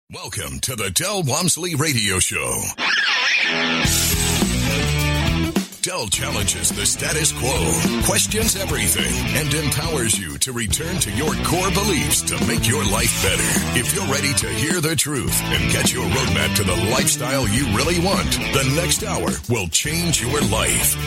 Welcome to the Del Walmsley Radio Show. Del challenges the status quo, questions everything, and empowers you to return to your core beliefs to make your life better. If you're ready to hear the truth and get your roadmap to the lifestyle you really want, the next hour will change your life.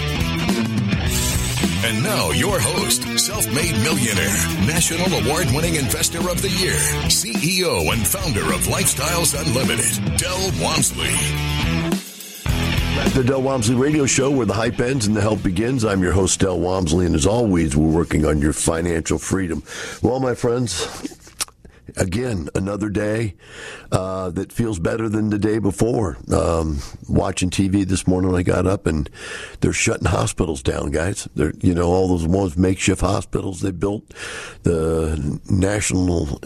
And now, your host, self-made millionaire, national award-winning investor of the year, CEO and founder of Lifestyles Unlimited, Del Walmsley. The Del Walmsley Radio Show, where the hype ends and the help begins. I'm your host, Del Walmsley, and as always, we're working on your financial freedom. Well, my friends, again, another day that feels better than the day before. Watching TV this morning, I got up and they're shutting hospitals down, guys. They're, all those ones makeshift hospitals they built, the national,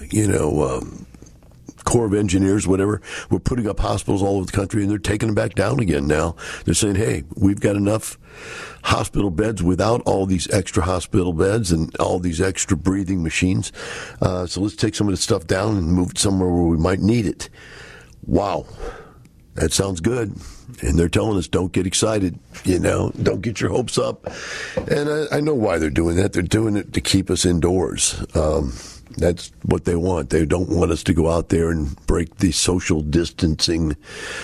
Corps of Engineers, whatever, we're putting up hospitals all over the country, and they're taking them back down again now. They're saying, hey, we've got enough hospital beds without all these extra hospital beds and all these extra breathing machines. So let's take some of this stuff down and move it somewhere where we might need it. Wow. That sounds good. And they're telling us, don't get excited, don't get your hopes up. And I know why they're doing that. They're doing it to keep us indoors. That's what they want. They don't want us to go out there and break the social distancing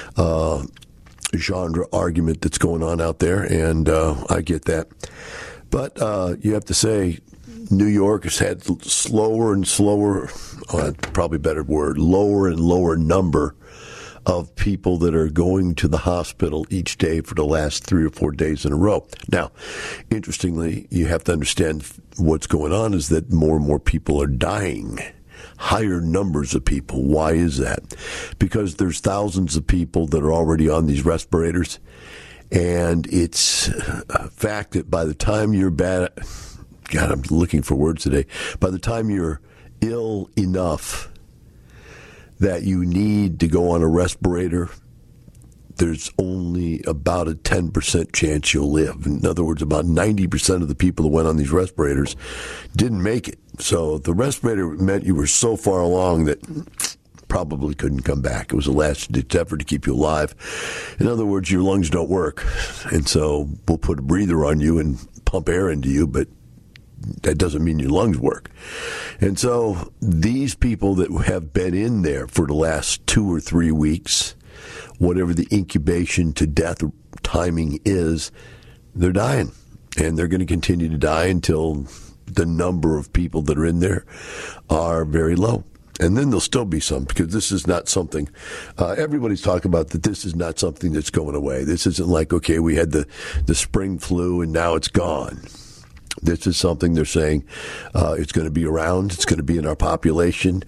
genre argument that's going on out there, and I get that. But you have to say, New York has had slower and slower, probably a better word, lower and lower number of people that are going to the hospital each day for the last 3 or 4 days in a row. Now, interestingly, you have to understand what's going on is that more and more people are dying. Higher numbers of people. Why is that? Because there's thousands of people that are already on these respirators, and it's a fact that by the time you're bad, God, I'm looking for words today, by the time you're ill enough that you need to go on a respirator, there's only about a 10% chance you'll live. In other words, about 90% of the people that went on these respirators didn't make it. So the respirator meant you were so far along that probably couldn't come back. It was a last-ditch effort to keep you alive. In other words, your lungs don't work. And so we'll put a breather on you and pump air into you, but that doesn't mean your lungs work. And so these people that have been in there for the last 2 or 3 weeks, whatever the incubation to death timing is, they're dying. And they're going to continue to die until the number of people that are in there are very low. And then there'll still be some, because this is not something, everybody's talking about that this is not something that's going away. This isn't like, okay, we had the spring flu and now it's gone. This is something they're saying it's going to be around. It's going to be in our population.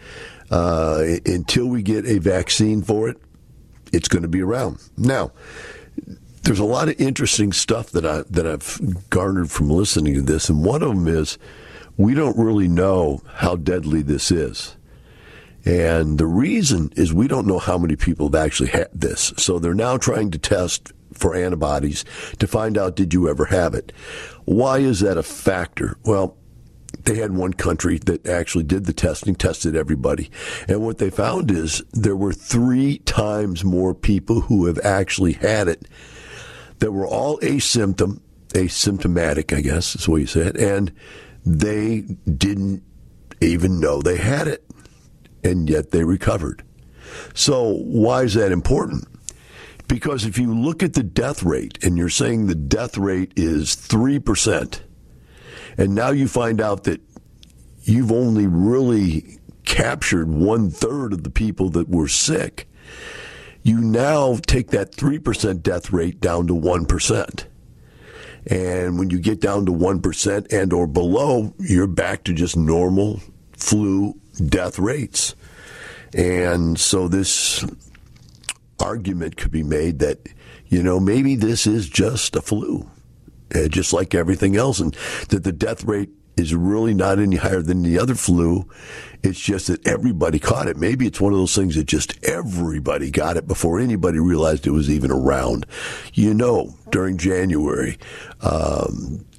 Until we get a vaccine for it, it's going to be around. Now, there's a lot of interesting stuff that I've garnered from listening to this, and one of them is we don't really know how deadly this is. And the reason is we don't know how many people have actually had this. So they're now trying to test for antibodies to find out, did you ever have it? Why is that a factor? Well, they had one country that actually did the testing, tested everybody. And what they found is there were 3 times more people who have actually had it that were all asymptomatic, I guess is what you said, and they didn't even know they had it, and yet they recovered. So why is that important? Because if you look at the death rate, and you're saying the death rate is 3%, and now you find out that you've only really captured 1/3 of the people that were sick, you now take that 3% death rate down to 1%. And when you get down to 1% and or below, you're back to just normal flu death rates. And so this argument could be made that, maybe this is just a flu, just like everything else, and that the death rate is really not any higher than the other flu. It's just that everybody caught it. Maybe it's one of those things that just everybody got it before anybody realized it was even around. During January,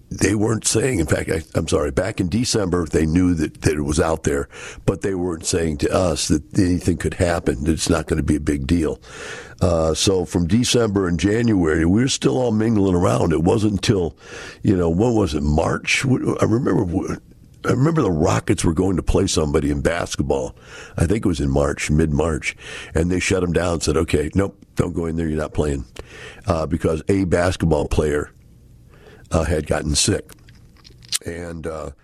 they weren't saying, in fact, I'm sorry, back in December, they knew that it was out there, but they weren't saying to us that anything could happen, that it's not going to be a big deal. So from December and January, we were still all mingling around. It wasn't until, what was it, March? I remember the Rockets were going to play somebody in basketball. I think it was in March, mid-March. And they shut them down and said, okay, nope, don't go in there, you're not playing. Because a basketball player had gotten sick. And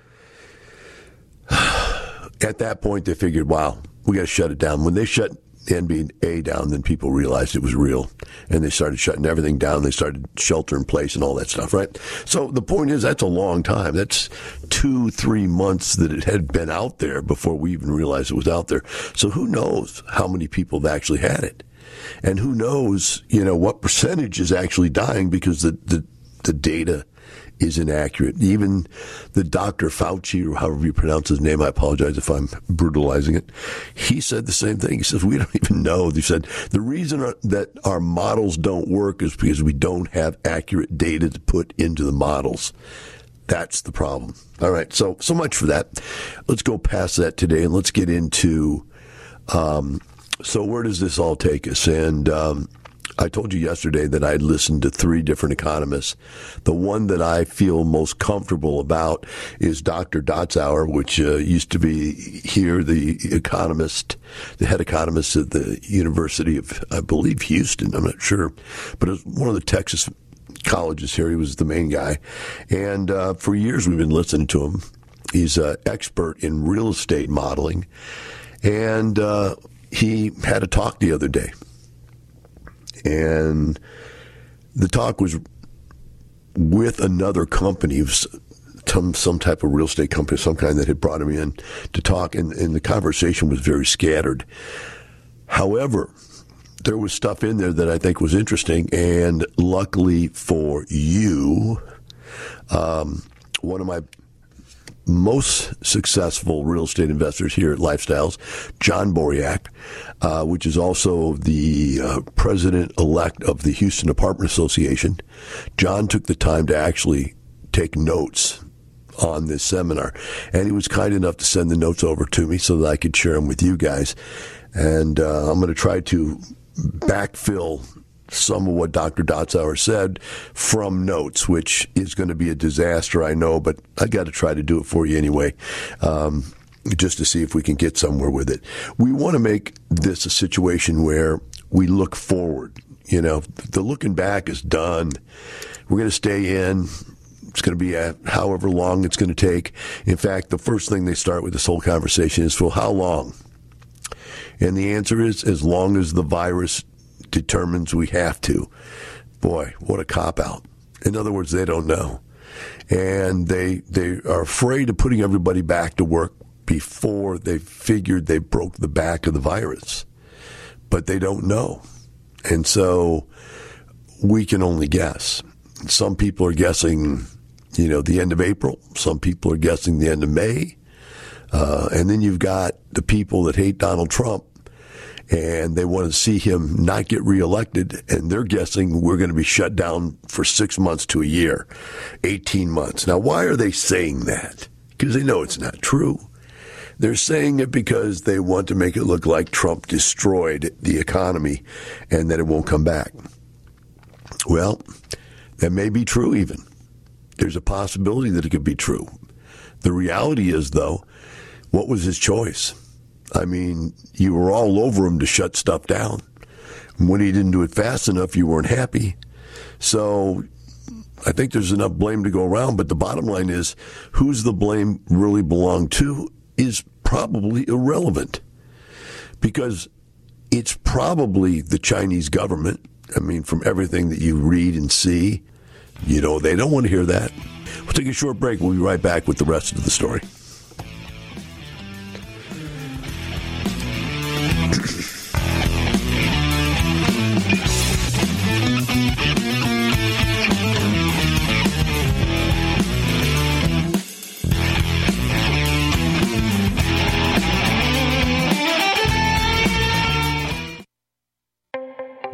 at that point, they figured, wow, we got to shut it down. When they shut the NBA down, then people realized it was real, and they started shutting everything down. They started shelter in place and all that stuff, right? So the point is, that's a long time. That's 2-3 months that it had been out there before we even realized it was out there. So who knows how many people have actually had it, and who knows, what percentage is actually dying because the data is inaccurate. Even the Dr. Fauci, or however you pronounce his name, I apologize if I'm brutalizing it, he said the same thing. He says, we don't even know. He said, the reason that our models don't work is because we don't have accurate data to put into the models. That's the problem. All right, so much for that. Let's go past that today, and let's get into, so where does this all take us? And I told you yesterday that I'd listened to 3 different economists. The one that I feel most comfortable about is Dr. Dotzauer, which used to be here, the head economist at the University of, I believe, Houston. I'm not sure. But it was one of the Texas colleges here. He was the main guy. And for years we've been listening to him. He's an expert in real estate modeling. And he had a talk the other day. And the talk was with another company, some type of real estate company, some kind that had brought him in to talk, and the conversation was very scattered. However, there was stuff in there that I think was interesting, and luckily for you, one of my most successful real estate investors here at Lifestyles, John Boriak, which is also the president-elect of the Houston Apartment Association. John took the time to actually take notes on this seminar, and he was kind enough to send the notes over to me so that I could share them with you guys. And I'm going to try to backfill some of what Dr. Dotzauer said from notes, which is going to be a disaster, I know, but I got to try to do it for you anyway, just to see if we can get somewhere with it. We want to make this a situation where we look forward. The looking back is done. We're going to stay in. It's going to be however long it's going to take. In fact, the first thing they start with this whole conversation is, well, how long? And the answer is, as long as the virus determines we have to. Boy, what a cop-out. In other words, they don't know. And they are afraid of putting everybody back to work before they figured they broke the back of the virus. But they don't know. And so we can only guess. Some people are guessing, the end of April. Some people are guessing the end of May. And then you've got the people that hate Donald Trump, and they want to see him not get reelected, and they're guessing we're going to be shut down for 6 months to a year, 18 months. Now, why are they saying that? Because they know it's not true. They're saying it because they want to make it look like Trump destroyed the economy and that it won't come back. Well, that may be true even. There's a possibility that it could be true. The reality is, though, what was his choice? I mean, you were all over him to shut stuff down. When he didn't do it fast enough, you weren't happy. So I think there's enough blame to go around, but the bottom line is, who's the blame really belong to is probably irrelevant, because it's probably the Chinese government. I mean, from everything that you read and see, they don't want to hear that. We'll take a short break. We'll be right back with the rest of the story.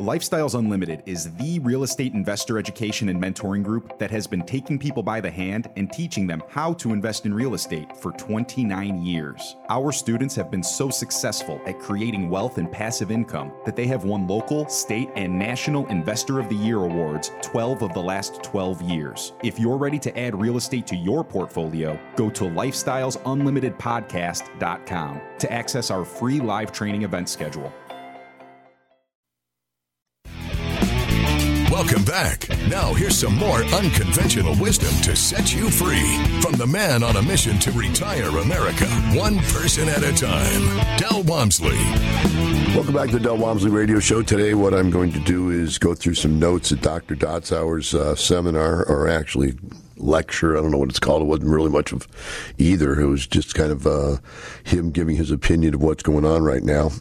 Lifestyles Unlimited is the real estate investor education and mentoring group that has been taking people by the hand and teaching them how to invest in real estate for 29 years. Our students have been so successful at creating wealth and passive income that they have won local, state, and national Investor of the Year awards 12 of the last 12 years. If you're ready to add real estate to your portfolio, go to lifestylesunlimitedpodcast.com to access our free live training event schedule. Welcome back. Now here's some more unconventional wisdom to set you free from the man on a mission to retire America, one person at a time, Del Walmsley. Welcome back to the Del Walmsley Radio Show. Today what I'm going to do is go through some notes at Dr. Dotzauer's seminar, or actually lecture. I don't know what it's called. It wasn't really much of either. It was just kind of him giving his opinion of what's going on right now.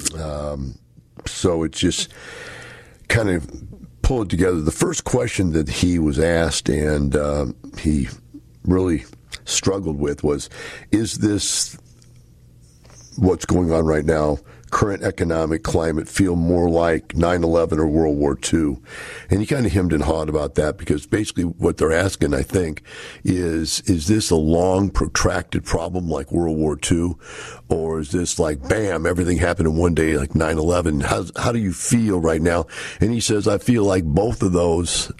So it's just kind of pull it together. The first question that he was asked and he really struggled with was, is this what's going on right now, current economic climate, feel more like 9/11 or World War II? And he kind of hemmed and hawed about that, because basically what they're asking, I think, is this a long, protracted problem like World War II? Or is this like, bam, everything happened in one day like 9/11? How do you feel right now? And he says, I feel like both of those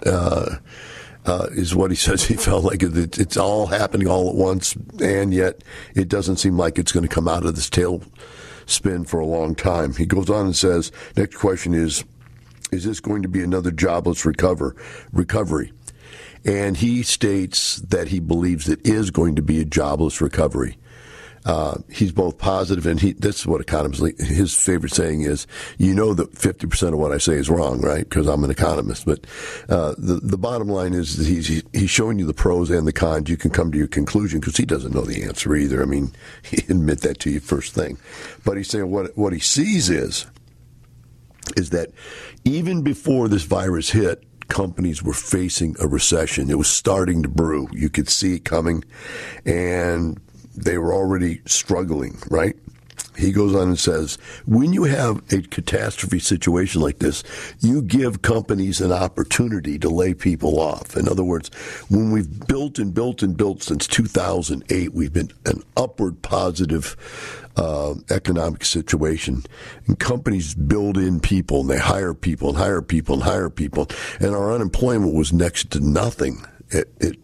is what he says. He felt like it's all happening all at once, and yet it doesn't seem like it's going to come out of this tailspin for a long time. He goes on and says, next question is this going to be another jobless recovery? And he states that he believes it is going to be a jobless recovery. He's both positive, and this is what economists, his favorite saying is, you know that 50% of what I say is wrong, right? Because I'm an economist. But the bottom line is that he's showing you the pros and the cons. You can come to your conclusion, because he doesn't know the answer either. I mean, he'd admit that to you first thing. But he's saying what he sees is that even before this virus hit, companies were facing a recession. It was starting to brew. You could see it coming, and they were already struggling, right? He goes on and says, when you have a catastrophe situation like this, you give companies an opportunity to lay people off. In other words, when we've built and built and built since 2008, we've been an upward positive economic situation. And companies build in people, and they hire people and hire people and hire people. And our unemployment was next to nothing at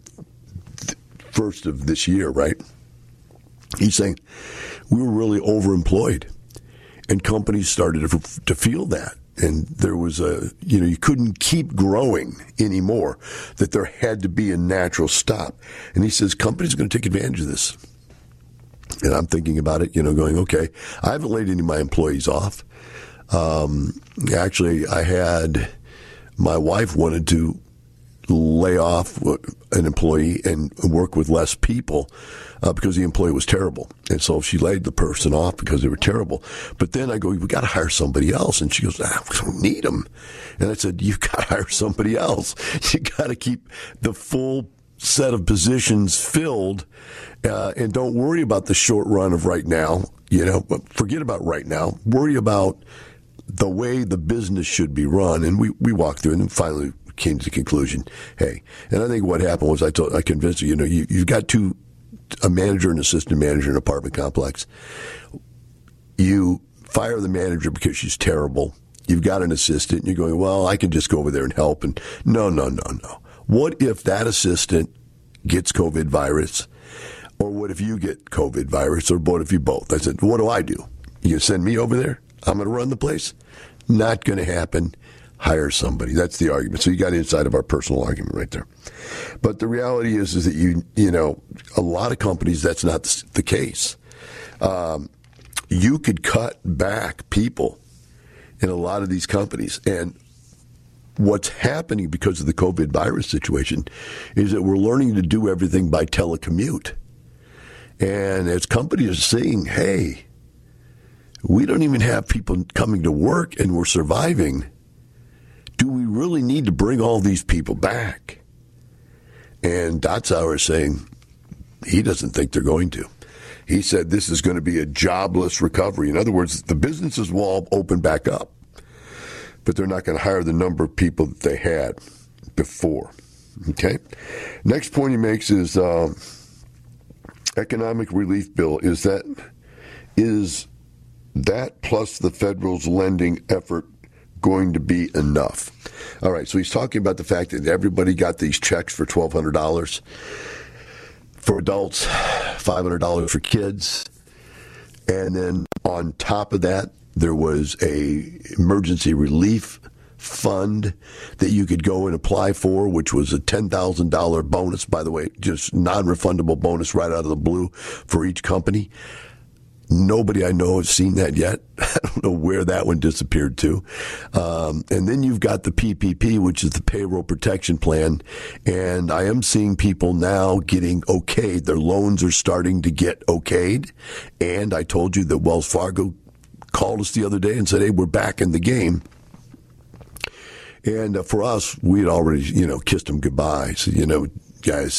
first of this year, right? He's saying we were really overemployed, and companies started to feel that. And there was you couldn't keep growing anymore, that there had to be a natural stop. And he says companies are going to take advantage of this. And I'm thinking about it, going, okay, I haven't laid any of my employees off. Actually, my wife wanted to lay off an employee and work with less people because the employee was terrible. And so she laid the person off because they were terrible. But then I go, we got to hire somebody else. And she goes, we don't need them. And I said, you've got to hire somebody else. You got to keep the full set of positions filled, and don't worry about the short run of right now. Forget about right now. Worry about the way the business should be run. And we walked through, and then finally came to the conclusion, hey, and I think what happened was I convinced her, you've got a manager and assistant manager in an apartment complex. You fire the manager because she's terrible. You've got an assistant, and you're going, well, I can just go over there and help. And no. What if that assistant gets COVID virus? Or what if you get COVID virus? Or what if you both? I said, what do? You going to send me over there? I'm going to run the place? Not going to happen. Hire somebody. That's the argument. So you got inside of our personal argument right there. But the reality is that a lot of companies, that's not the case. You could cut back people in a lot of these companies. And what's happening because of the COVID virus situation is that we're learning to do everything by telecommute. And as companies are saying, hey, we don't even have people coming to work and we're surviving, do we really need to bring all these people back? And Dotzauer is saying he doesn't think they're going to. He said this is going to be a jobless recovery. In other words, the businesses will all open back up. but they're not going to hire the number of people that they had before. Okay? Next point he makes is economic relief bill. Is that plus the federal's lending effort going to be enough? All right, so he's talking about the fact that everybody got these checks for $1,200 for adults, $500 for kids, and then on top of that, there was a emergency relief fund that you could go and apply for, which was a $10,000 bonus, by the way, just non-refundable bonus right out of the blue for each company. Nobody I know has seen that yet. I don't know where that one disappeared to. And then you've got the PPP, which is the Payroll Protection Plan. And I am seeing people now getting okayed. Their loans are starting to get okayed. And I told you that Wells Fargo called us the other day and said, hey, we're back in the game. And for us, we had already, kissed them goodbye. So, guys,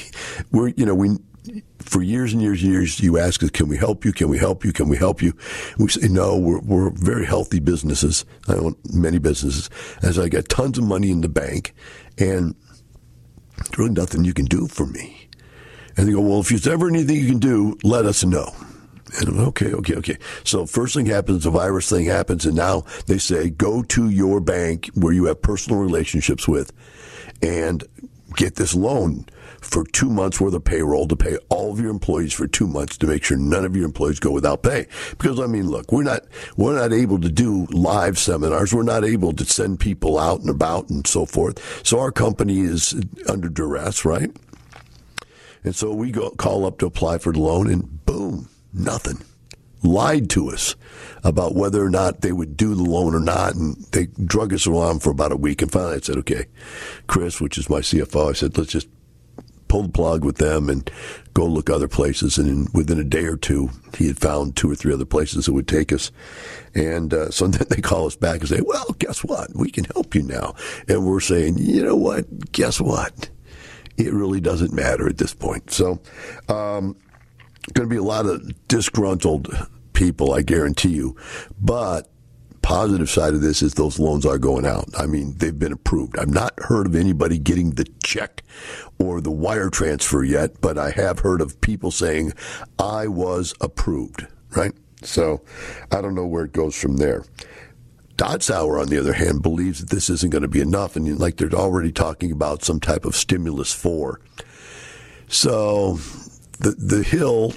for years and years and years, you ask us, can we help you? Can we help you? Can we help you? We say, no, we're very healthy businesses. I own many businesses. As I got tons of money in the bank, and there's really nothing you can do for me. And they go, well, if there's ever anything you can do, let us know. And I'm okay. So first thing happens, the virus thing happens, and now they say, go to your bank where you have personal relationships with and get this loan for 2 months worth of payroll to pay all of your employees for 2 months to make sure none of your employees go without pay. Because, look, we're not able to do live seminars. We're not able to send people out and about and so forth. So our company is under duress, right? And so we call up to apply for the loan, and boom, nothing. Lied to us about whether or not they would do the loan or not, and they drug us along for about a week. And finally I said, okay, Chris, which is my CFO, I said, let's just pull the plug with them and go look other places. And within a day or two, he had found 2 or 3 other places that would take us. And so then they call us back and say, well, guess what? We can help you now. And we're saying, you know what? Guess what? It really doesn't matter at this point. So going to be a lot of disgruntled people, I guarantee you. But positive side of this is those loans are going out. They've been approved. I've not heard of anybody getting the check or the wire transfer yet, but I have heard of people saying, I was approved, right? So I don't know where it goes from there. Dotsauer, on the other hand, believes that this isn't going to be enough, and like they're already talking about some type of stimulus 4. So the Hill,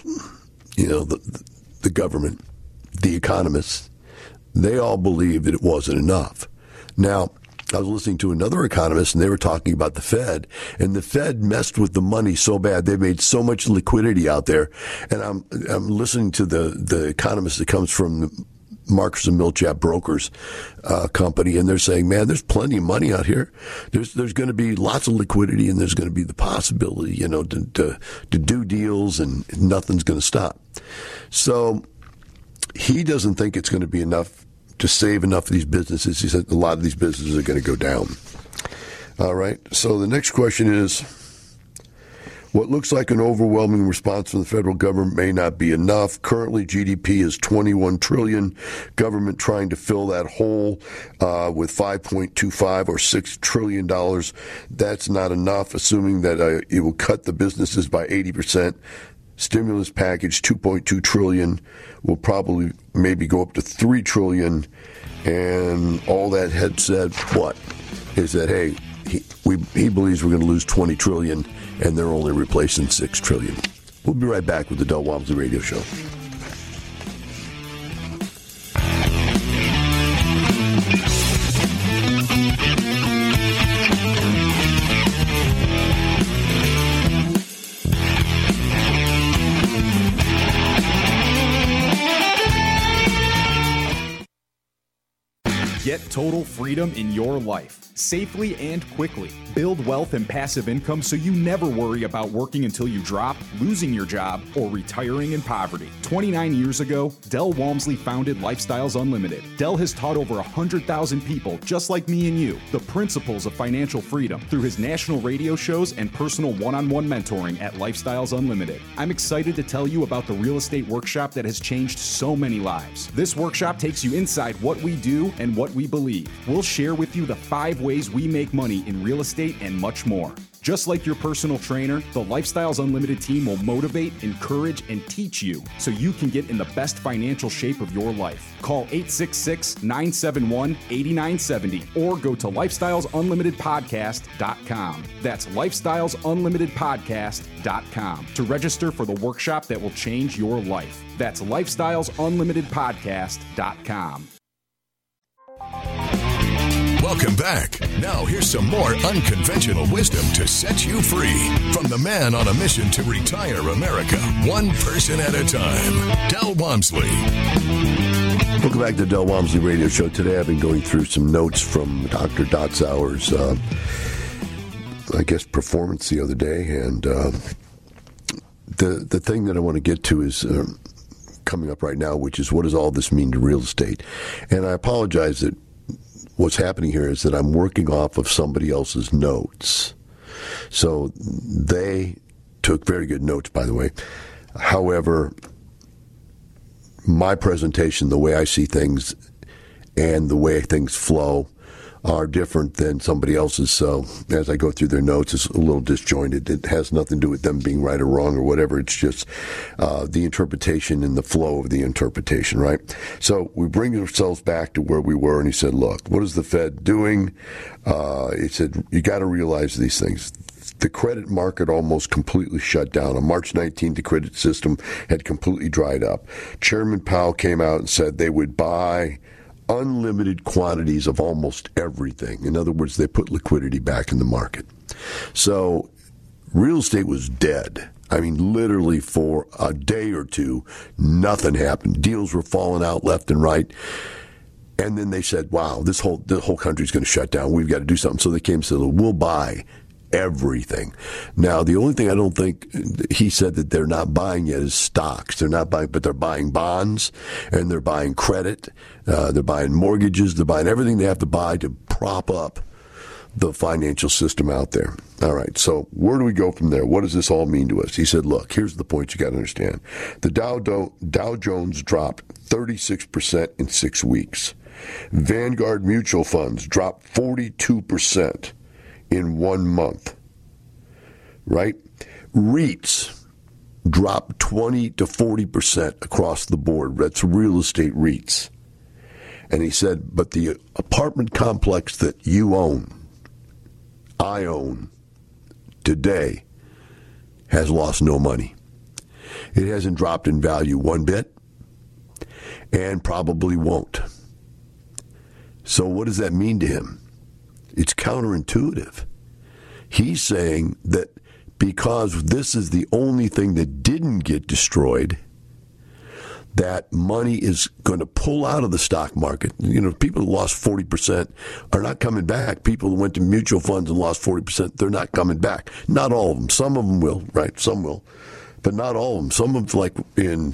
the government, the economists, they all believe that it wasn't enough. Now, I was listening to another economist, and they were talking about the Fed, and the Fed messed with the money so bad. They made so much liquidity out there. And I'm listening to the economist that comes from Marcus and Millichap Brokers company, and they're saying, man, there's plenty of money out here. There's going to be lots of liquidity, and there's going to be the possibility, to do deals, and nothing's going to stop. So he doesn't think it's going to be enough to save enough of these businesses. He said a lot of these businesses are going to go down. All right. So the next question is, what looks like an overwhelming response from the federal government may not be enough. Currently, GDP is $21 trillion. Government trying to fill that hole with $5.25 or $6 trillion. That's not enough, assuming that it will cut the businesses by 80%. Stimulus package, $2.2 trillion, will probably maybe go up to $3 trillion. And all that had said, what? Is that, hey, he believes we're going to lose $20 trillion, and they're only replacing $6 trillion. We'll be right back with the Del Walmsley Radio Show. Get total freedom in your life, safely and quickly. Build wealth and passive income so you never worry about working until you drop, losing your job, or retiring in poverty. 29 years ago, Del Walmsley founded Lifestyles Unlimited. Del has taught over 100,000 people, just like me and you, the principles of financial freedom through his national radio shows and personal one-on-one mentoring at Lifestyles Unlimited. I'm excited to tell you about the real estate workshop that has changed so many lives. This workshop takes you inside what we do and what what we believe. We'll share with you the 5 ways we make money in real estate and much more. Just like your personal trainer, the Lifestyles Unlimited team will motivate, encourage, and teach you so you can get in the best financial shape of your life. Call 866-971-8970 or go to lifestylesunlimitedpodcast.com. That's lifestylesunlimitedpodcast.com to register for the workshop that will change your life. That's lifestylesunlimitedpodcast.com. Welcome back. Now here's some more unconventional wisdom to set you free from the man on a mission to retire America, one person at a time, Del Walmsley. Welcome back to the Del Walmsley Radio Show. Today I've been going through some notes from Dr. Dotzauer's, performance the other day, and the thing that I want to get to is coming up right now, which is what does all this mean to real estate? And I apologize that what's happening here is that I'm working off of somebody else's notes. So they took very good notes, by the way. However, my presentation, the way I see things and the way things flow are different than somebody else's. So as I go through their notes, it's a little disjointed. It has nothing to do with them being right or wrong or whatever. It's just the interpretation and the flow of the interpretation, right? So we bring ourselves back to where we were, and he said, look, what is the Fed doing? He said, you got to realize these things. The credit market almost completely shut down. On March 19th, the credit system had completely dried up. Chairman Powell came out and said they would buy unlimited quantities of almost everything. In other words, they put liquidity back in the market. So real estate was dead. I mean, literally for a day or two, nothing happened. Deals were falling out left and right. And then they said, wow, the whole country's going to shut down. We've got to do something. So they came and said, we'll buy everything. Now, the only thing I don't think he said that they're not buying yet is stocks. They're not buying, but they're buying bonds, and they're buying credit. They're buying mortgages. They're buying everything they have to buy to prop up the financial system out there. All right, so where do we go from there? What does this all mean to us? He said, look, here's the point you got to understand. The Dow Jones dropped 36% in 6 weeks. Vanguard mutual funds dropped 42% in 1 month, right? REITs dropped 20 to 40% across the board. That's real estate REITs. And he said, but the apartment complex that you own, I own, today has lost no money. It hasn't dropped in value one bit and probably won't. So what does that mean to him? It's counterintuitive. He's saying that because this is the only thing that didn't get destroyed, that money is going to pull out of the stock market. You know, people who lost 40% are not coming back. People who went to mutual funds and lost 40%, they're not coming back. Not all of them. Some of them will, right? Some will. But not all of them. Some of them, like in,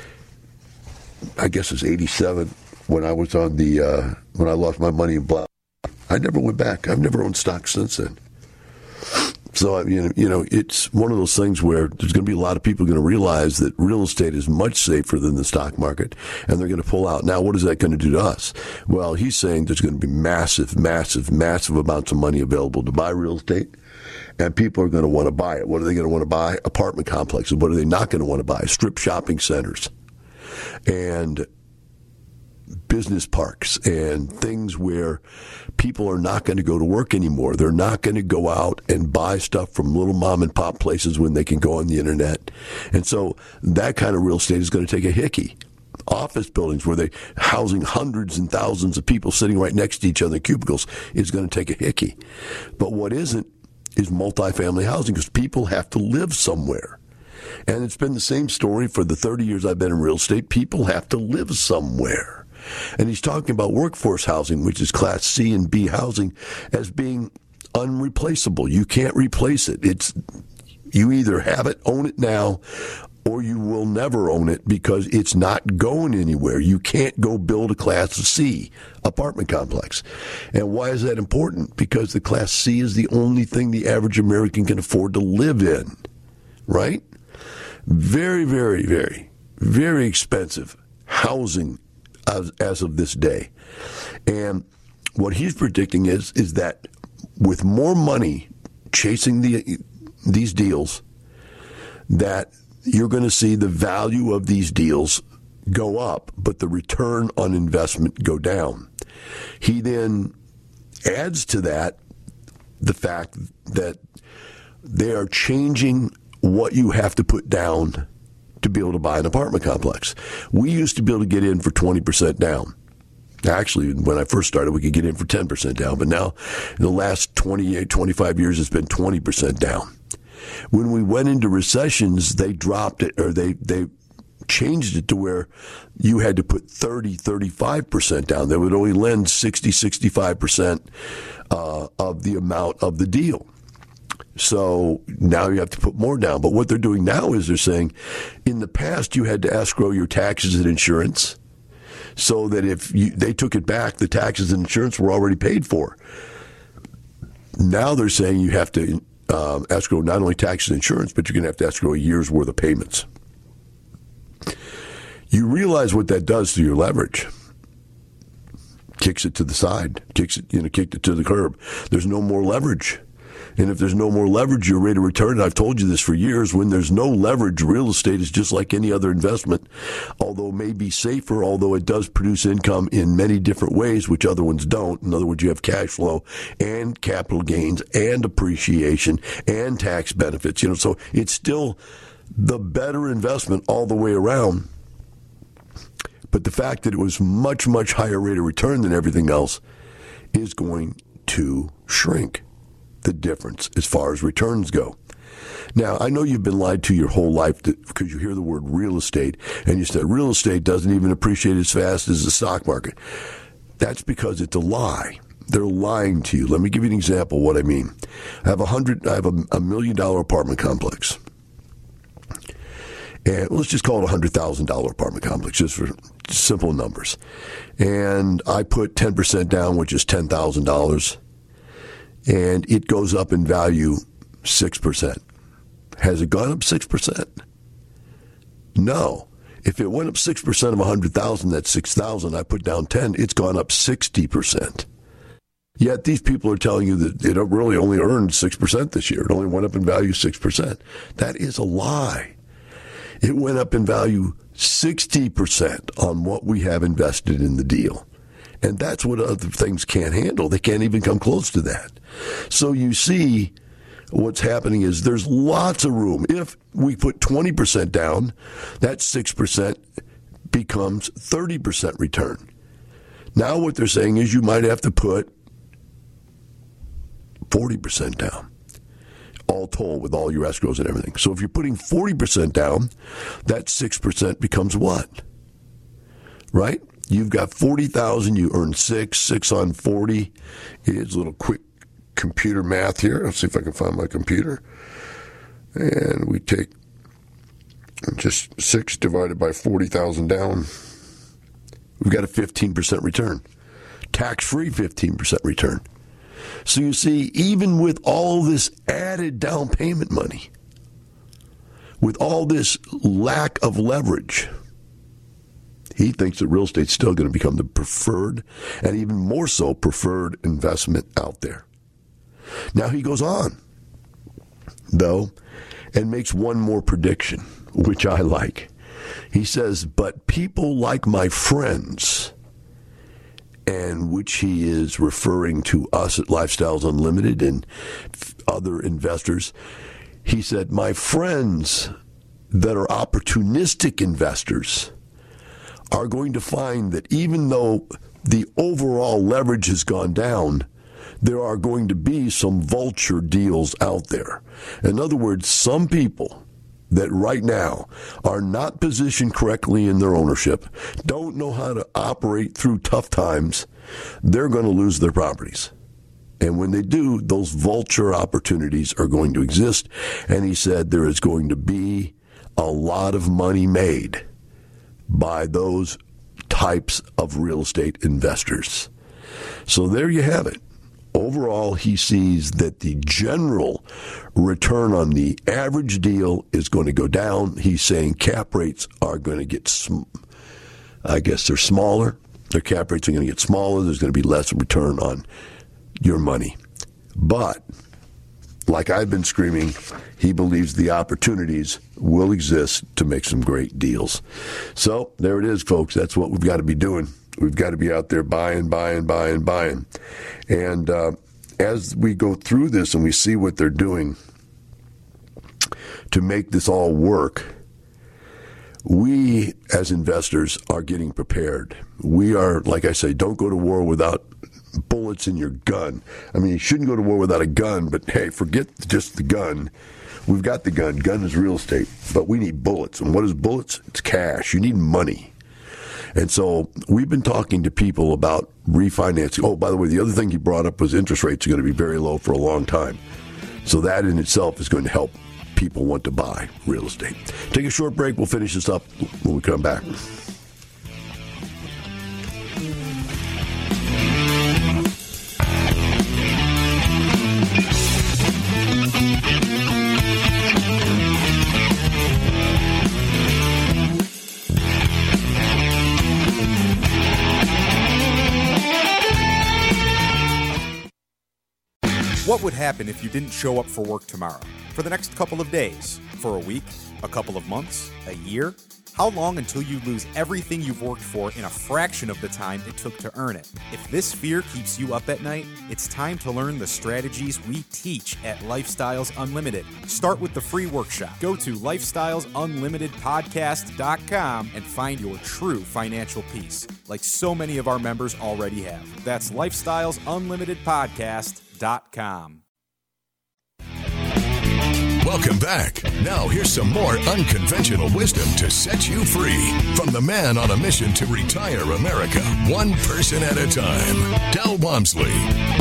I guess it's 87, when I was on the, when I lost my money in Blau. I never went back. I've never owned stock since then. So, you know, it's one of those things where there's going to be a lot of people going to realize that real estate is much safer than the stock market, and they're going to pull out. Now, what is that going to do to us? Well, he's saying there's going to be massive amounts of money available to buy real estate, and people are going to want to buy it. What are they going to want to buy? Apartment complexes. What are they not going to want to buy? Strip shopping centers and business parks and things where people are not going to go to work anymore. They're not going to go out and buy stuff from little mom and pop places when they can go on the internet. And so that kind of real estate is going to take a hickey. Office buildings where they're housing hundreds and thousands of people sitting right next to each other in cubicles is going to take a hickey. But what isn't is multifamily housing, because people have to live somewhere. And it's been the same story for the 30 years I've been in real estate. People have to live somewhere. And he's talking about workforce housing, which is Class C and B housing, as being unreplaceable. You can't replace it. You either have it, own it now, or you will never own it because it's not going anywhere. You can't go build a Class C apartment complex. And why is that important? Because the Class C is the only thing the average American can afford to live in, right? Very, very, very, very expensive housing as of this day. And what he's predicting is that with more money chasing these deals, that you're going to see the value of these deals go up, but the return on investment go down. He then adds to that the fact that they are changing what you have to put down to be able to buy an apartment complex. We used to be able to get in for 20% down. Actually, when I first started, we could get in for 10% down, but now in the last 28, 25 years, it's been 20% down. When we went into recessions, they dropped it, or they changed it to where you had to put 30, 35% down. They would only lend 60, 65% of the amount of the deal. So now you have to put more down. But what they're doing now is they're saying, in the past, you had to escrow your taxes and insurance, so that if they took it back, the taxes and insurance were already paid for. Now they're saying you have to escrow not only taxes and insurance, but you're going to have to escrow a year's worth of payments. You realize what that does to your leverage. Kicks it to the side, kicked it to the curb. There's no more leverage. And if there's no more leverage, your rate of return, and I've told you this for years, when there's no leverage, real estate is just like any other investment, although it may be safer, although it does produce income in many different ways, which other ones don't. In other words, you have cash flow and capital gains and appreciation and tax benefits. So it's still the better investment all the way around. But the fact that it was much, much higher rate of return than everything else is going to shrink the difference as far as returns go. Now, I know you've been lied to your whole life because you hear the word real estate, and you said real estate doesn't even appreciate as fast as the stock market. That's because it's a lie. They're lying to you. Let me give you an example of what I mean. I have a $1 million apartment complex. And let's just call it a $100,000 apartment complex, just for simple numbers. And I put 10% down, which is $10,000. And it goes up in value 6%. Has it gone up 6%? No. If it went up 6% of 100,000, that's 6,000. I put down 10. It's gone up 60%. Yet these people are telling you that it really only earned 6% this year. It only went up in value 6%. That is a lie. It went up in value 60% on what we have invested in the deal. And that's what other things can't handle. They can't even come close to that. So you see what's happening is there's lots of room. If we put 20% down, that 6% becomes 30% return. Now what they're saying is you might have to put 40% down, all told, with all your escrows and everything. So if you're putting 40% down, that 6% becomes what? Right? You've got 40,000, you earn 6 on 40. Here's a little quick computer math here. Let's see if I can find my computer. And we take just 6 divided by 40,000 down. We've got a 15% return. Tax-free 15% return. So you see, even with all this added down payment money, with all this lack of leverage, he thinks that real estate's still going to become the preferred, and even more so, preferred investment out there. Now he goes on, though, and makes one more prediction, which I like. He says, but people like my friends, and which he is referring to us at Lifestyles Unlimited and other investors, he said, my friends that are opportunistic investors are going to find that even though the overall leverage has gone down, there are going to be some vulture deals out there. In other words, some people that right now are not positioned correctly in their ownership, don't know how to operate through tough times, they're going to lose their properties. And when they do, those vulture opportunities are going to exist. And he said there is going to be a lot of money made by those types of real estate investors. So there you have it. Overall, he sees that the general return on the average deal is going to go down. He's saying cap rates are going to get, I guess they're smaller. Their cap rates are going to get smaller. There's going to be less return on your money. But, like I've been screaming, he believes the opportunities will exist to make some great deals. So, there it is, folks. That's what we've got to be doing. We've got to be out there buying. And as we go through this and we see what they're doing to make this all work, we, as investors, are getting prepared. We are, like I say, don't go to war without bullets in your gun. I mean, you shouldn't go to war without a gun, but hey, forget just the gun. We've got the gun. Gun is real estate, but we need bullets. And what is bullets? It's cash. You need money. And so we've been talking to people about refinancing. Oh, by the way, the other thing he brought up was interest rates are going to be very low for a long time. So that in itself is going to help people want to buy real estate. Take a short break. We'll finish this up when we come back. What would happen if you didn't show up for work tomorrow? For the next couple of days? For a week? A couple of months? A year? How long until you lose everything you've worked for in a fraction of the time it took to earn it? If this fear keeps you up at night, it's time to learn the strategies we teach at Lifestyles Unlimited. Start with the free workshop. Go to lifestylesunlimitedpodcast.com and find your true financial peace, like so many of our members already have. That's lifestylesunlimitedpodcast.com. Welcome back. Now here's some more unconventional wisdom to set you free from the man on a mission to retire America, one person at a time, Del Walmsley.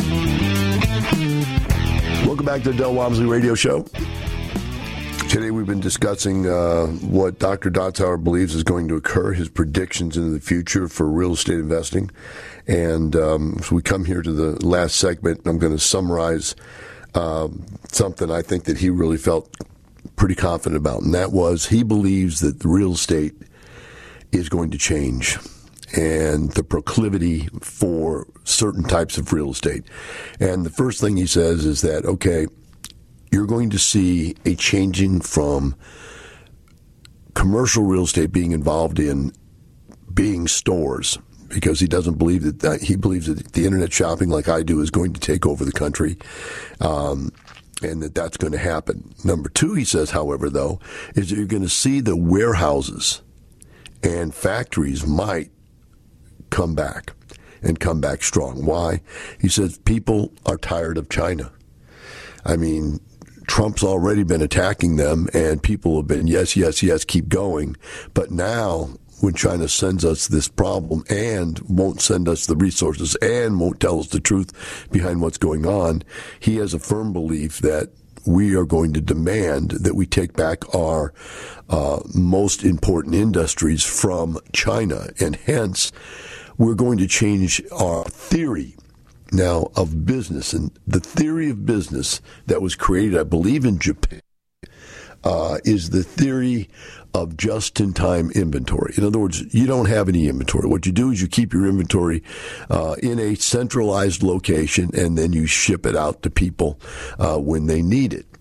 Welcome back to the Del Walmsley Radio Show. Today we've been discussing what Dr. Dotzauer believes is going to occur, his predictions into the future for real estate investing. And so we come here to the last segment. I'm going to summarize something I think that he really felt pretty confident about, and that was he believes that the real estate is going to change and the proclivity for certain types of real estate. And the first thing he says is that, okay, you're going to see a changing from commercial real estate being involved in being stores, because he doesn't believe that he believes that the internet shopping, like I do, is going to take over the country, and that's going to happen. Number two, he says, however, though, is that you're going to see the warehouses and factories might come back and come back strong. Why? He says people are tired of China. I mean, Trump's already been attacking them, and people have been, yes, keep going. But now, when China sends us this problem and won't send us the resources and won't tell us the truth behind what's going on, he has a firm belief that we are going to demand that we take back our most important industries from China. And hence, we're going to change our theory now of business. And the theory of business that was created, I believe, in Japan, is the theory of just-in-time inventory. In other words, you don't have any inventory. What you do is you keep your inventory in a centralized location, and then you ship it out to people when they need it.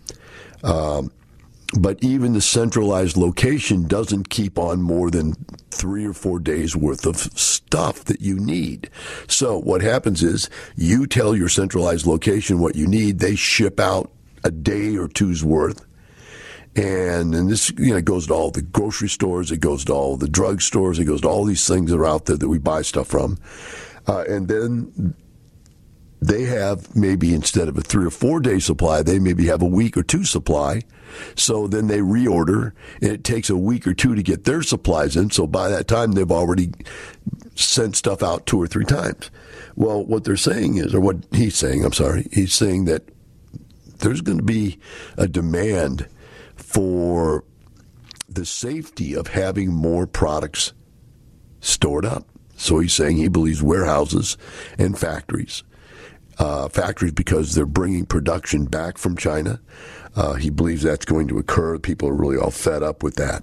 But even the centralized location doesn't keep on more than 3 or 4 days worth of stuff that you need. So what happens is you tell your centralized location what you need. They ship out a day or two's worth. And this, goes to all the grocery stores, it goes to all the drug stores, it goes to all these things that are out there that we buy stuff from. And then they have maybe, instead of a 3 or 4 day supply, they maybe have a week or two supply. So then they reorder, and it takes a week or two to get their supplies in. So by that time, they've already sent stuff out 2 or 3 times. Well, what they're saying is, or what he's saying, he's saying that there's going to be a demand for the safety of having more products stored up. So he's saying he believes warehouses and factories because they're bringing production back from China. He believes that's going to occur. People are really all fed up with that.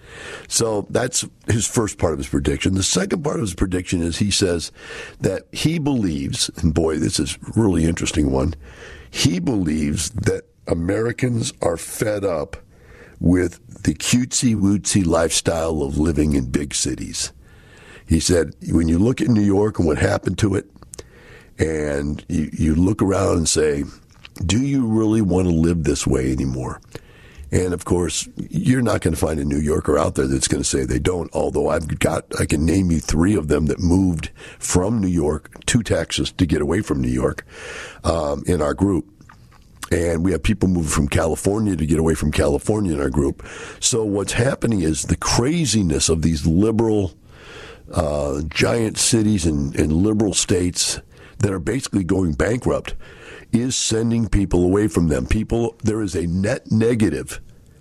So that's his first part of his prediction. The second part of his prediction is he says that he believes, and boy, this is a really interesting one, he believes that Americans are fed up with the cutesy-wootsy lifestyle of living in big cities. He said, when you look at New York and what happened to it, and you look around and say, do you really want to live this way anymore? And, of course, you're not going to find a New Yorker out there that's going to say they don't, although I can name you 3 of them that moved from New York to Texas to get away from New York in our group. And we have people moving from California to get away from California in our group. So what's happening is the craziness of these liberal giant cities and liberal states that are basically going bankrupt is sending people away from them. There is a net negative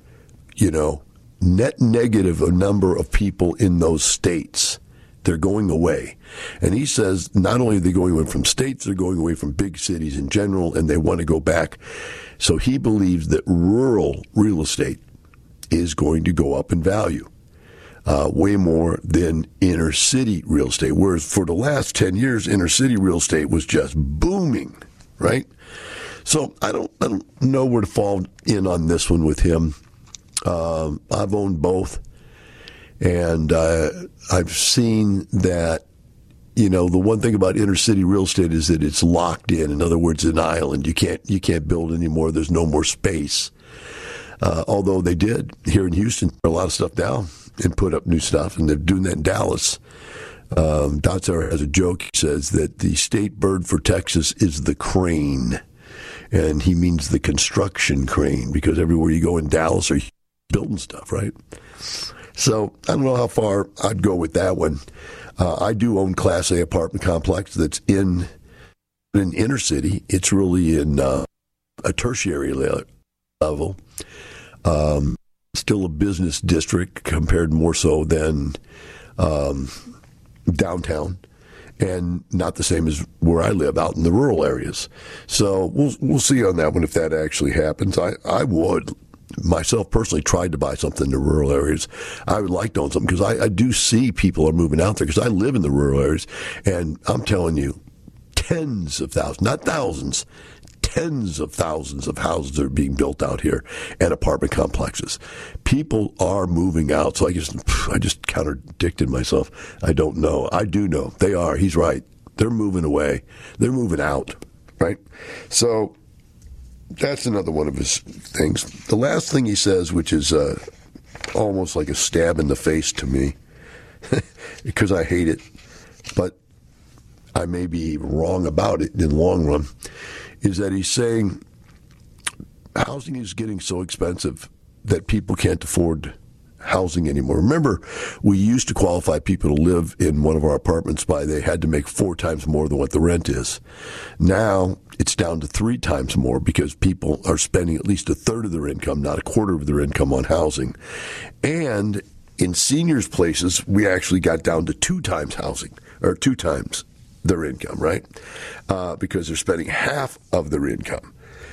a number of people in those states. They're going away. And he says not only are they going away from states, they're going away from big cities in general, and they want to go back. So he believes that rural real estate is going to go up in value way more than inner city real estate. Whereas for the last 10 years, inner city real estate was just booming, right? So I don't know where to fall in on this one with him. I've owned both. And I've seen that, the one thing about inner city real estate is that it's locked in. In other words, an island. You can't build anymore. There's no more space. Although they did here in Houston, tear a lot of stuff down and put up new stuff, and they're doing that in Dallas. Dotzauer has a joke. He says that the state bird for Texas is the crane, and he means the construction crane, because everywhere you go in Dallas are building stuff, right? So I don't know how far I'd go with that one. I do own Class A apartment complex that's in inner city. It's really in a tertiary level. Still a business district compared more so than downtown, and not the same as where I live out in the rural areas. So we'll see on that one if that actually happens. I would myself personally tried to buy something in the rural areas. I would like to own something because I do see people are moving out there because I live in the rural areas, and I'm telling you, tens of thousands, not thousands, tens of thousands of houses are being built out here and apartment complexes. People are moving out. So I just contradicted myself. I don't know. I do know. They are. He's right. They're moving away. They're moving out, right? So that's another one of his things. The last thing he says, which is almost like a stab in the face to me, because I hate it, but I may be wrong about it in the long run, is that he's saying housing is getting so expensive that people can't afford housing anymore. Remember, we used to qualify people to live in one of our apartments by they had to make 4 times more than what the rent is. Now it's down to 3 times more because people are spending at least a third of their income, not a quarter of their income, on housing. And in seniors' places, we actually got down to 2 times housing, or 2 times their income, right? Because they're spending half of their income.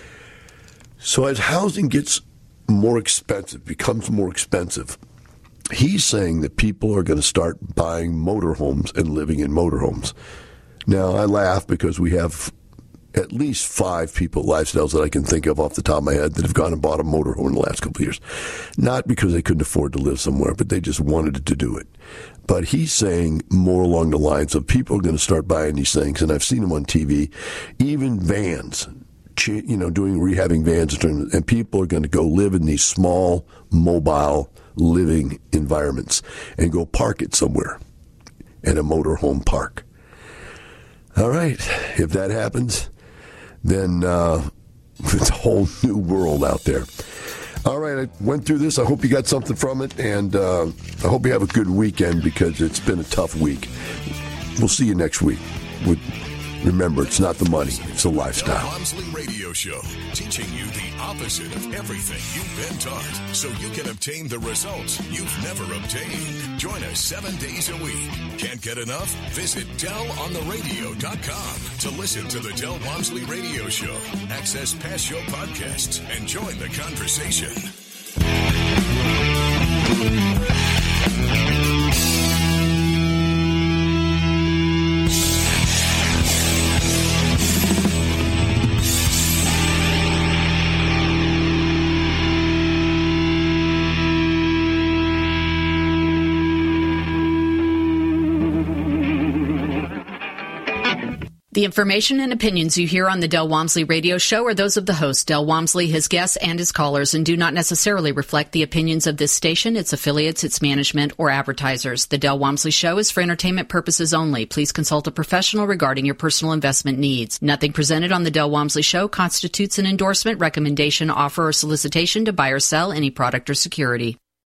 So as housing gets more expensive, becomes more expensive, he's saying that people are going to start buying motorhomes and living in motorhomes. Now, I laugh because we have at least 5 people, lifestyles that I can think of off the top of my head, that have gone and bought a motorhome in the last couple of years. Not because they couldn't afford to live somewhere, but they just wanted to do it. But he's saying more along the lines of people are going to start buying these things, and I've seen them on TV, even vans, doing rehabbing vans, and people are going to go live in these small, mobile living environments and go park it somewhere in a motorhome park. All right, if that happens, then it's a whole new world out there. All right, I went through this. I hope you got something from it, and I hope you have a good weekend because it's been a tough week. We'll see you next week. Remember, it's not the money, it's the lifestyle. The Walmsley Radio Show, teaching you the opposite of everything you've been taught, so you can obtain the results you've never obtained. Join us 7 days a week. Can't get enough? Visit DellOnTheRadio.com to listen to the Del Walmsley Radio Show, access past show podcasts, and join the conversation. The information and opinions you hear on the Del Walmsley Radio Show are those of the host, Del Walmsley, his guests, and his callers, and do not necessarily reflect the opinions of this station, its affiliates, its management, or advertisers. The Del Walmsley Show is for entertainment purposes only. Please consult a professional regarding your personal investment needs. Nothing presented on the Del Walmsley Show constitutes an endorsement, recommendation, offer, or solicitation to buy or sell any product or security.